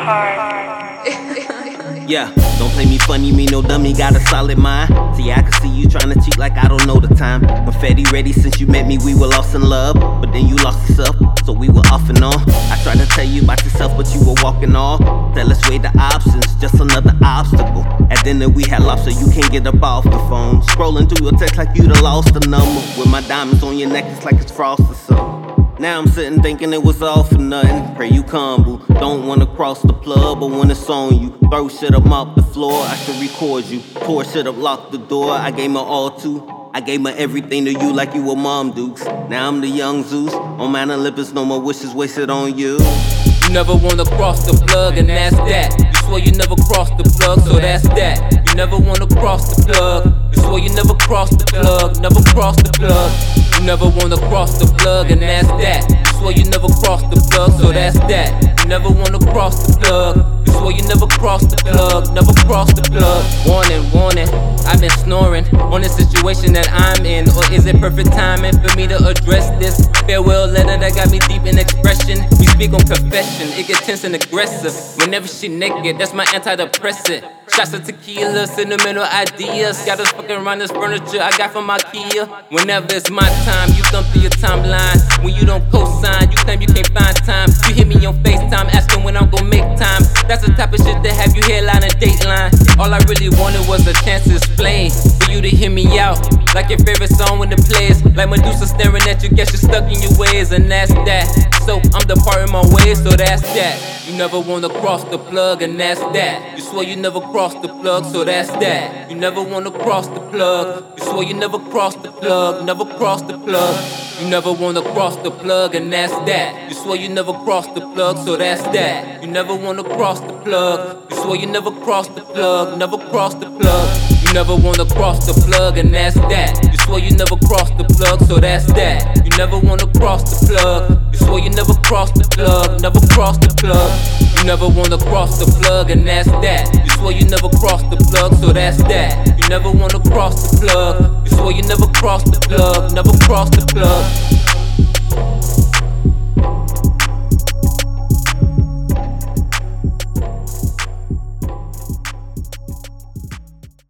Yeah, don't play me funny, me no dummy, got a solid mind. See, I can see you tryna cheat like I don't know the time. Confetti ready since you met me, we were lost in love. But then you lost yourself, so we were off and on. I tried to tell you about yourself, but you were walking off. Tell us weigh the options, just another obstacle. At dinner we had lobster, you can't get up off the phone. Scrolling through your text like you done lost the number. With my diamonds on your neck, it's like it's frost or something. Now I'm sitting thinking it was all for nothing. Pray you come, boo. Don't wanna cross the plug, but when it's on you, throw shit up off the floor. I should record you. Tore shit up, locked the door. I gave my all to. I gave my everything to you like you were Mom Dukes. Now I'm the young Zeus. On Mount Olympus, no more wishes wasted on you. You never wanna cross the plug, and that's that. You swore you never crossed the plug, so that's that. You never wanna cross the plug. You swore you never crossed the plug, never crossed the plug. You never wanna cross the plug, and that's that. You swore you never crossed the plug, so that's that. You never wanna cross the plug. You swore you never crossed the plug, never crossed the plug. Warning, warning, I've been snoring on the situation that I'm in. Or is it perfect timing for me to address this farewell letter that got me deep in expression? We speak on confession, it gets tense and aggressive whenever she naked, that's my antidepressant. Shots of tequila, sentimental ideas. Got us fucking around this furniture I got from IKEA. Whenever it's my time, you thumb through your timeline. When you don't co-sign, you claim you can't find time. You hit me on FaceTime, asking when I'm gon' make time. That's the type of shit that have you headline and dateline. All I really wanted was a chance to explain, for you to hear me out, like your favorite song when it plays. Like Medusa staring at you, guess you're stuck in your ways, and that's that. So I'm departing my ways, so that's that. You never wanna cross the plug, and that's that. You swore you never crossed the plug, so that's that. You never wanna cross the plug. You swore you never crossed the plug, never crossed the plug. You never wanna cross the plug, and that's that. You swore you never crossed the plug, so that's that. You never wanna cross the plug. You swore you never crossed the plug, never crossed the plug. You never wanna cross the plug, and that's that. You swore you never crossed the plug, so that's that. You never wanna cross the plug. You swore you never crossed the plug, never crossed the plug. You never wanna cross the plug, and that's that. You swore you never crossed the plug, so that's that. You never wanna cross the plug. You swore you never crossed the plug, never crossed the plug.